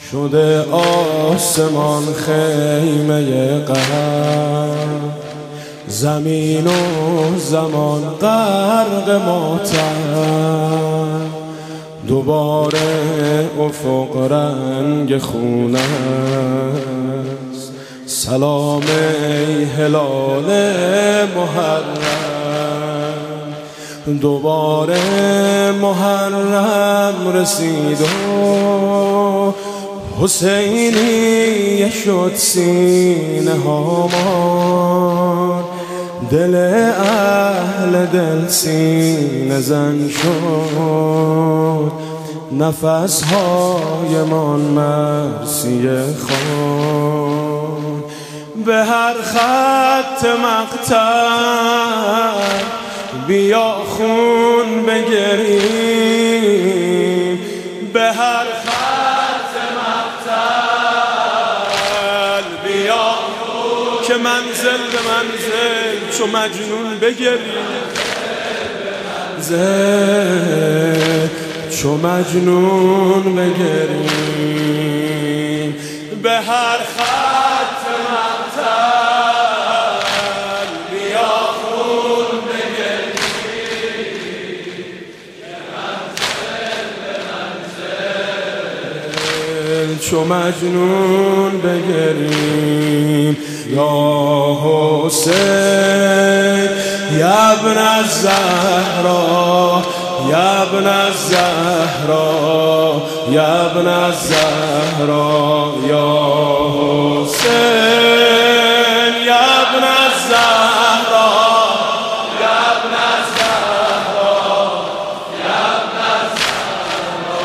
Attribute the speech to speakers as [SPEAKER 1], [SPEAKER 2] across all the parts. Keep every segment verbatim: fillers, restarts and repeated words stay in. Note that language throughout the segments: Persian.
[SPEAKER 1] شده آسمان خیمه قهر، زمین و زمان غرق ماتم. دوباره افق رنگ خونه است، سلام ای هلال محرم. دوباره محرم رسید و حسینی شد سینه هامان. دل اهل دل سینه زن شد، نفس های من مرسی خوان. به هر خط مقتل بیا خون بگریم، به هر خط مقتل بیا که منزل به منزل چو مجنون بگریم، زل چو مجنون بگریم. به هر خط مقتل بیا خون بگریم، که منزل به منزل چو مجنون بگریم. یا حسین یا ابن الزهرا، یا ابن الزهرا، یا ابن الزهرا. یا حسین یا ابن الزهرا، یا ابن الزهرا، یا ابن الزهرا.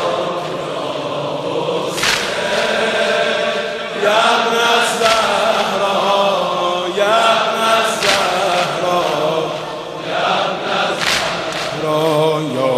[SPEAKER 1] یا ابن الزهرا، یا ابن الزهرا، یا ابن الزهرا. یا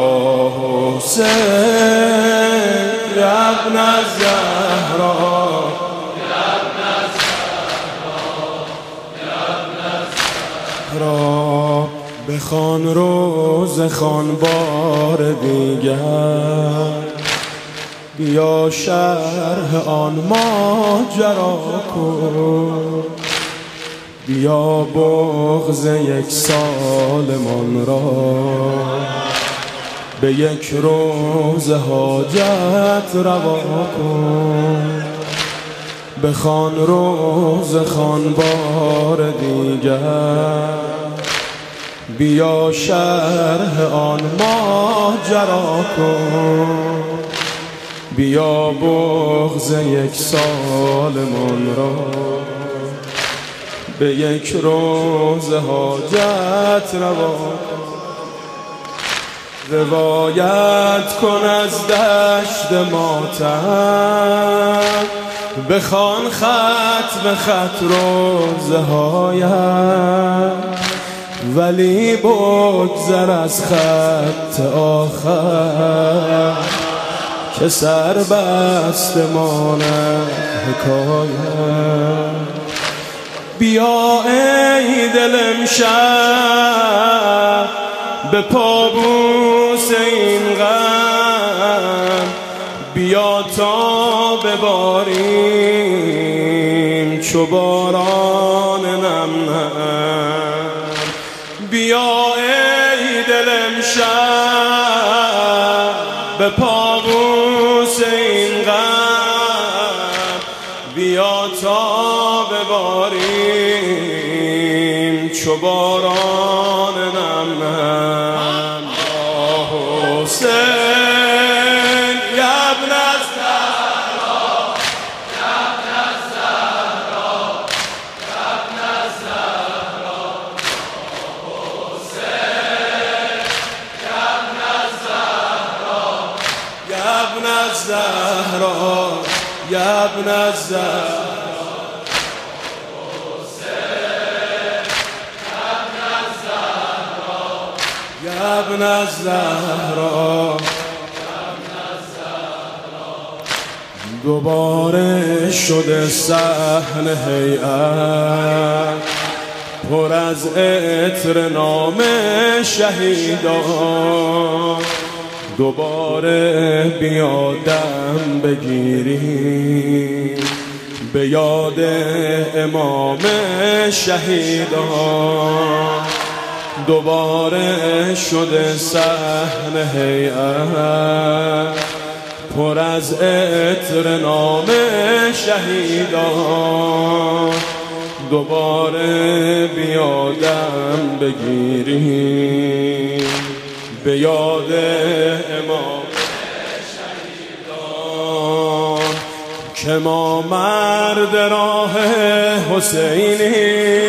[SPEAKER 1] حسین یا ابن الزهرا، یا ابن الزهرا، یا ابن الزهرا. بخوان روز خوان بار دیگر، بیا شرح آن ماجرا کن. بیا بغض یک سالمان را به یک روز حاجت روا کن. بخوان روز خوان بار دیگر، بیا شرح آن ماجرا کن. بیا بغض یک سالمان را به یک روز حاجت روا کن. روایت کن از دشت ماتم، بخوان خط به خط روزهایت، ولی بگذر از خط آخر که سر بسته ماند حکایت. بیا ای دل امشب به پابوس این غم، بیا تا بباریم چو باران نم نم. بیا ای دل امشب به پابوس این غم، بیا تا بباریم چو باران نم نم. یا حسین یا ابن الزهرا، یا ابن الزهرا، یا ابن الزهرا. یا حسین یا ابن الزهرا، یا ابن الزهرا، یا ابن الزهرا. یا ابن الزهرا. دوباره شده صحن هیئت پر از عطر نام شهیدان. دوباره بیا دم بگیریم به یاد امام شهیدان دوباره شده صحن هیئت پر از عطر نام شهیدان دوباره بیادم بگیریم به یاد امام شهیدان که ما مرد راه حسینی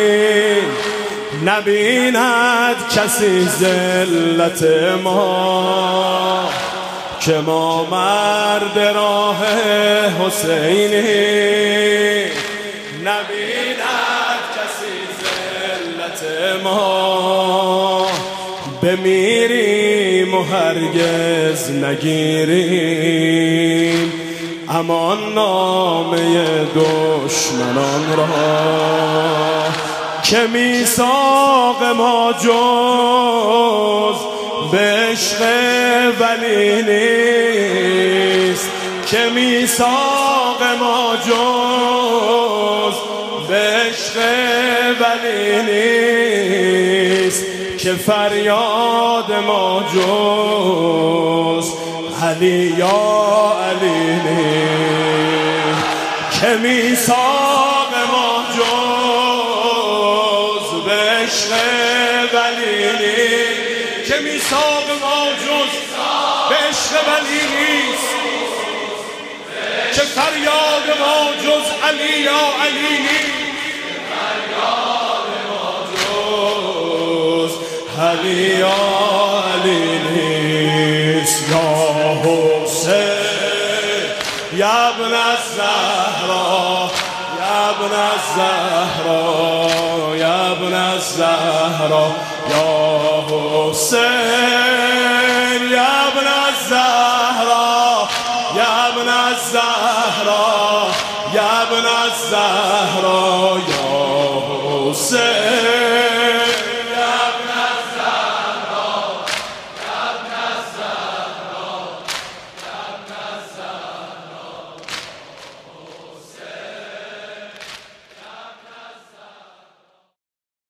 [SPEAKER 1] نبیند کسی ذلت ما که ما مرد راه حسینی نبیند کسی ذلت ما بمیریم و هرگز نگیریم امان نامه دشمنان را که میثاق ما جز به عشق ولی نیست که میثاق ما جز به عشق ولی نیست که فریاد ما جز علی یا علی نیست که میثاق ما جز به عشق ولی نیست که میثاق ما جز به عشق ولی نیست که فریاد ما جز علی یا علی نیست فریاد ما جز علی یا علی نیست یا حسین یا ابن الزهرا یا ابن الزهرا یا ابن الزهرا یا حسین یا ابن الزهرا یا ابن الزهرا یا ابن الزهرا یا حسین